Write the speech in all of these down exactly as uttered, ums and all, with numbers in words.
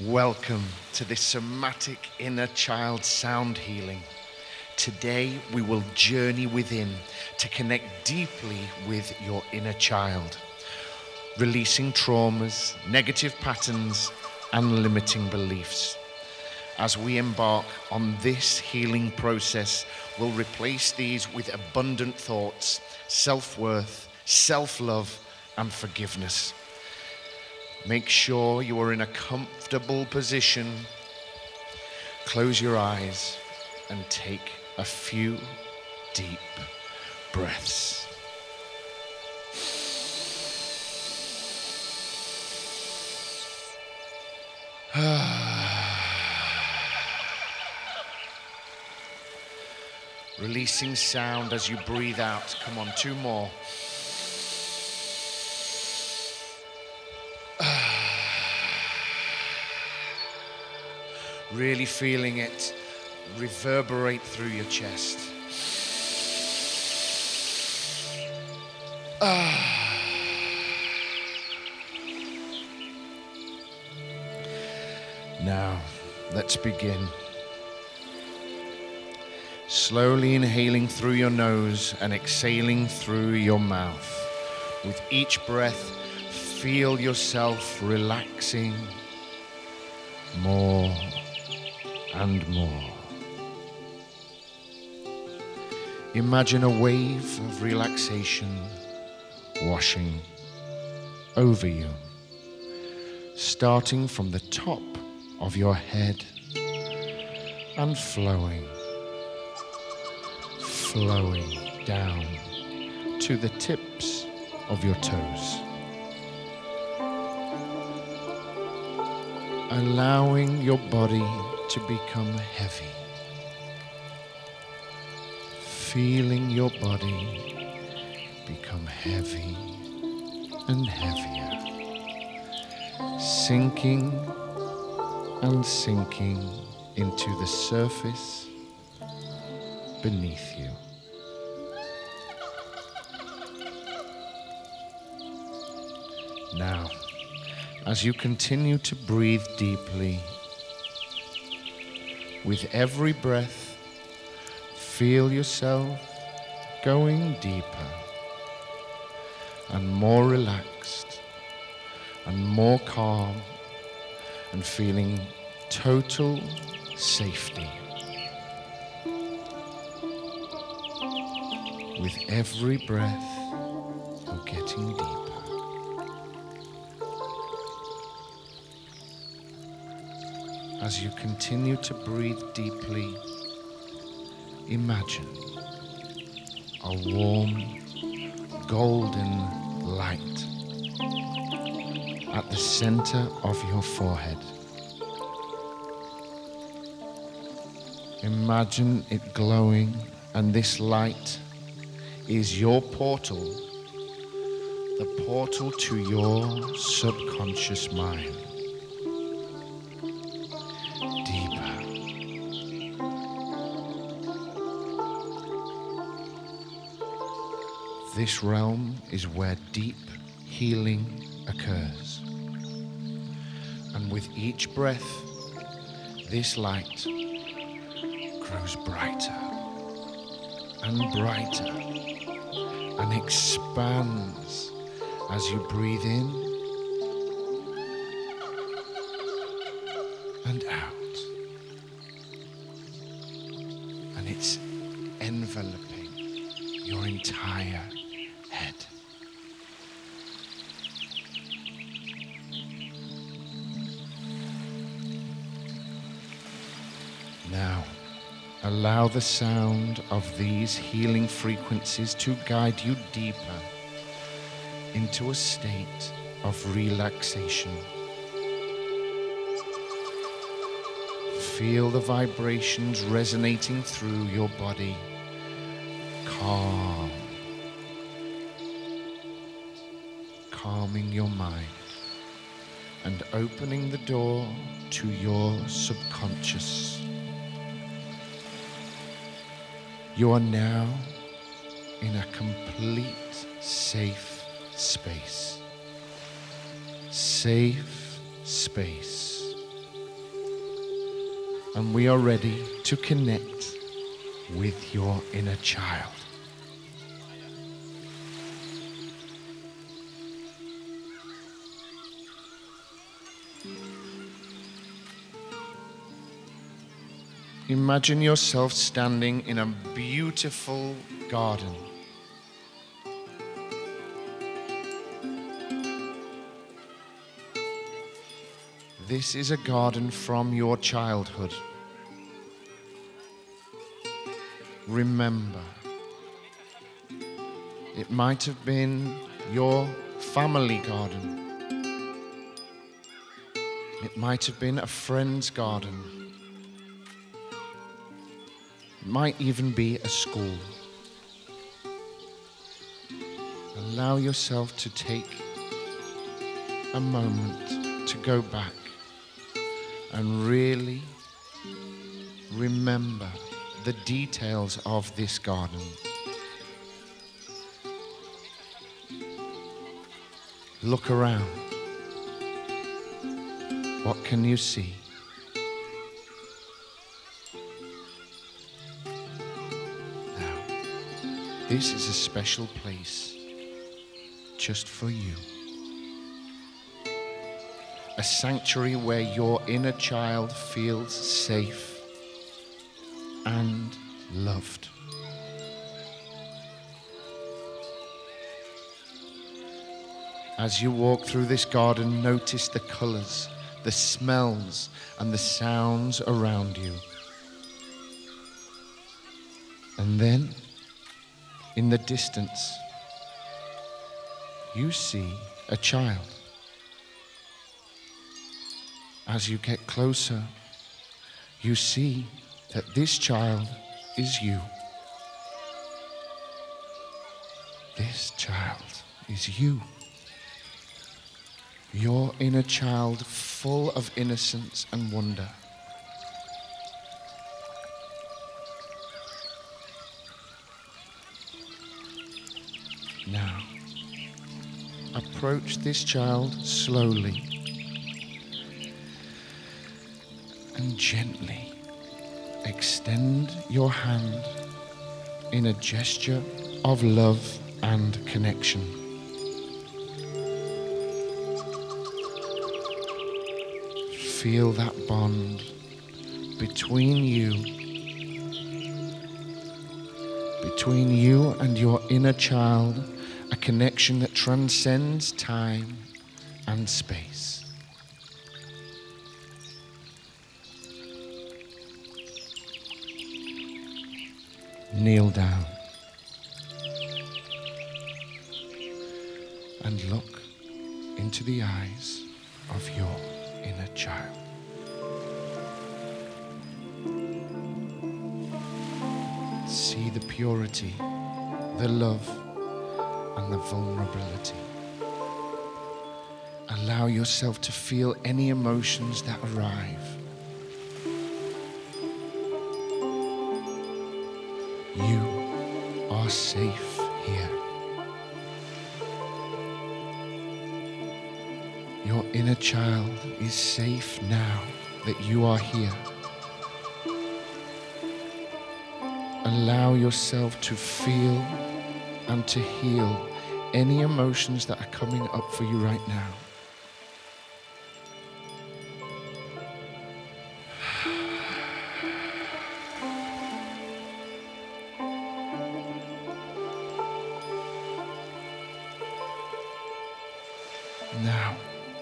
Welcome to this somatic inner child sound healing. Today we will journey within to connect deeply with your inner child, releasing traumas, negative patterns, and limiting beliefs. As we embark on this healing process, we'll replace these with abundant thoughts, self-worth, self-love, and forgiveness. Make sure you are in a comfortable position. Close your eyes and take a few deep breaths. Releasing sound as you breathe out. Come on, two more. Really feeling it reverberate through your chest. Ah. Now, let's begin. Slowly inhaling through your nose and exhaling through your mouth. With each breath, feel yourself relaxing more and more. Imagine a wave of relaxation washing over you, starting from the top of your head and flowing, flowing down to the tips of your toes. Allowing your body to become heavy. Feeling your body become heavy and heavier. Sinking and sinking into the surface beneath you. Now, as you continue to breathe deeply, with every breath, feel yourself going deeper and more relaxed and more calm and feeling total safety. With every breath, you're getting deeper. As you continue to breathe deeply, imagine a warm, golden light at the center of your forehead. Imagine it glowing, and this light is your portal, the portal to your subconscious mind. This realm is where deep healing occurs. And with each breath, this light grows brighter and brighter and expands as you breathe in and out. And it's enveloping your entire head. Now, allow the sound of these healing frequencies to guide you deeper into a state of relaxation. Feel the vibrations resonating through your body. Calm. Calming your mind and opening the door to your subconscious. You are now in a complete safe space. Safe space And we are ready to connect with your inner child. Imagine yourself standing in a beautiful garden. This is a garden from your childhood. Remember, it might have been your family garden. It might have been a friend's garden. It might even be a school. Allow yourself to take a moment to go back and really remember the details of this garden. Look around. What can you see? This is a special place just for you. A sanctuary where your inner child feels safe and loved. As you walk through this garden, notice the colors, the smells, and the sounds around you. And then, in the distance, you see a child. As you get closer, you see that this child is you. This child is you. Your inner child, full of innocence and wonder. Now, approach this child slowly and gently extend your hand in a gesture of love and connection. Feel that bond between you, between you and your inner child, a connection that transcends time and space. Kneel down and look into the eyes of your inner child. See the purity, the love, and the vulnerability. Allow yourself to feel any emotions that arrive. You are safe here. Your inner child is safe now that you are here. Allow yourself to feel and to heal any emotions that are coming up for you right now. Now,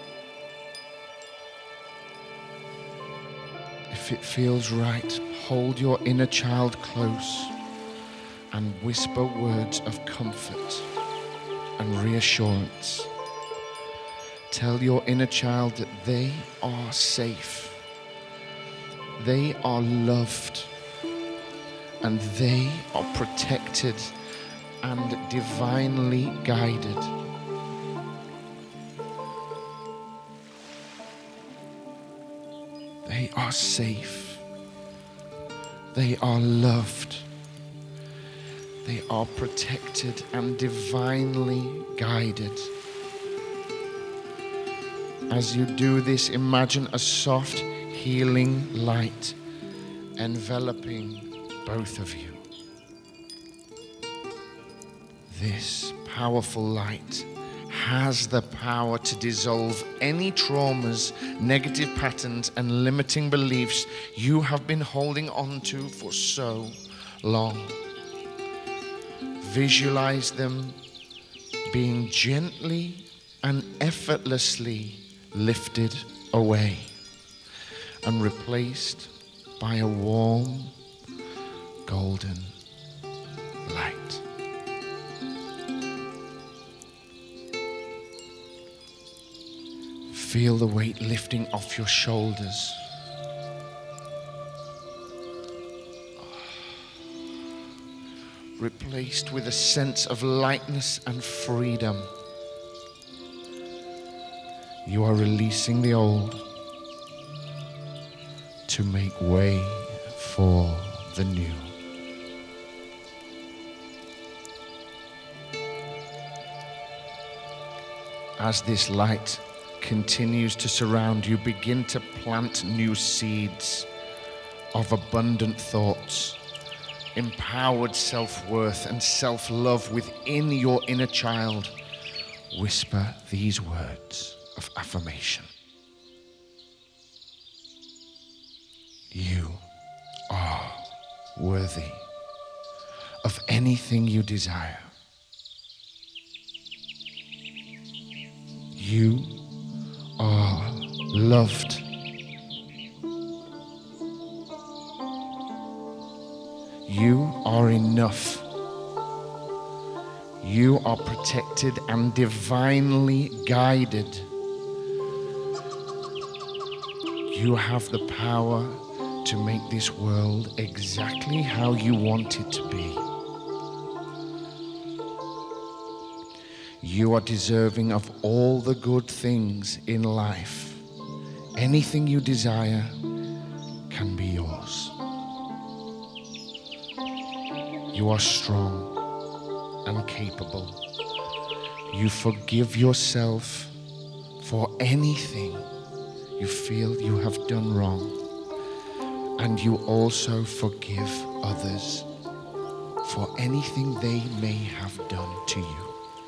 if it feels right, hold your inner child close and whisper words of comfort and reassurance. Tell your inner child that they are safe, they are loved, and they are protected and divinely guided. They are safe. They are loved. They are protected and divinely guided. As you do this, imagine a soft, healing light enveloping both of you. This powerful light has the power to dissolve any traumas, negative patterns, and limiting beliefs you have been holding on to for so long. Visualize them being gently and effortlessly lifted away and replaced by a warm, golden light. Feel the weight lifting off your shoulders. Replaced with a sense of lightness and freedom. You are releasing the old to make way for the new. As this light continues to surround you, begin to plant new seeds of abundant thoughts, empowered self-worth and self-love within your inner child. Whisper these words of affirmation. You are worthy of anything you desire. You are loved. You are enough. You are protected and divinely guided. You have the power to make this world exactly how you want it to be. You are deserving of all the good things in life. Anything you desire can be yours. You are strong and capable. You forgive yourself for anything you feel you have done wrong. And you also forgive others for anything they may have done to you.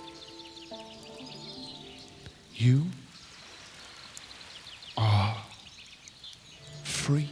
You are free.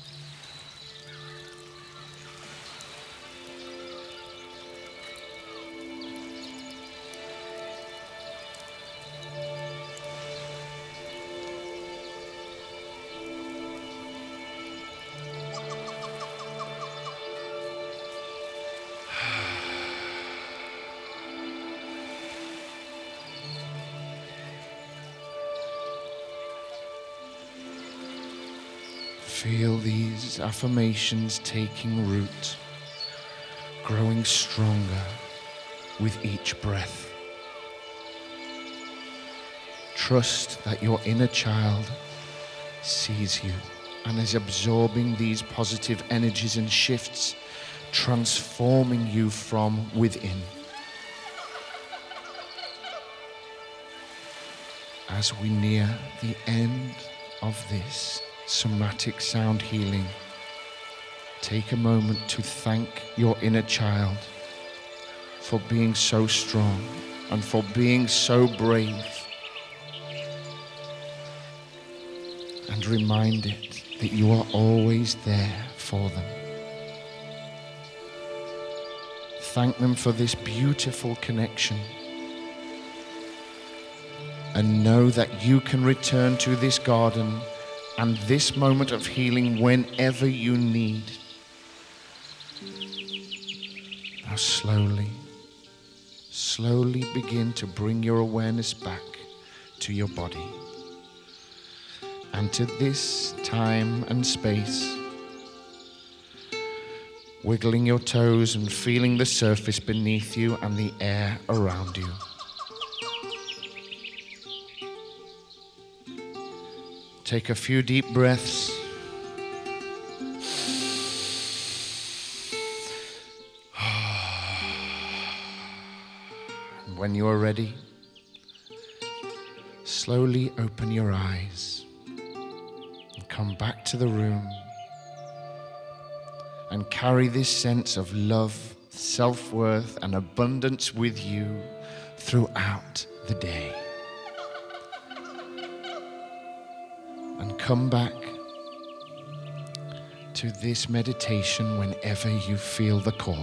Feel these affirmations taking root, growing stronger with each breath. Trust that your inner child sees you and is absorbing these positive energies and shifts, transforming you from within. As we near the end of this somatic sound healing, take a moment to thank your inner child for being so strong and for being so brave. And remind it that you are always there for them. Thank them for this beautiful connection. And know that you can return to this garden and this moment of healing whenever you need. Now slowly, slowly begin to bring your awareness back to your body and to this time and space. Wiggling your toes and feeling the surface beneath you and the air around you. Take a few deep breaths. And when you are ready, slowly open your eyes and come back to the room. and carry this sense of love, self-worth, and abundance with you throughout the day. And come back to this meditation whenever you feel the call.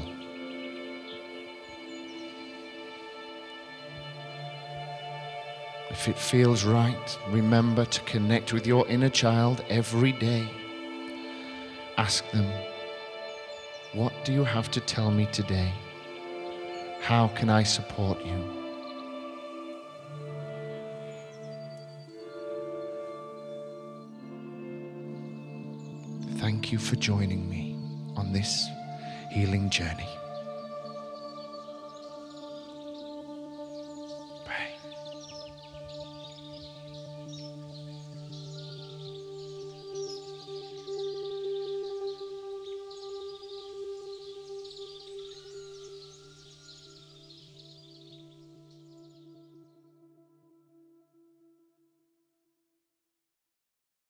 If it feels right, remember to connect with your inner child every day. Ask them, what do you have to tell me today? How can I support you? Thank you for joining me on this healing journey.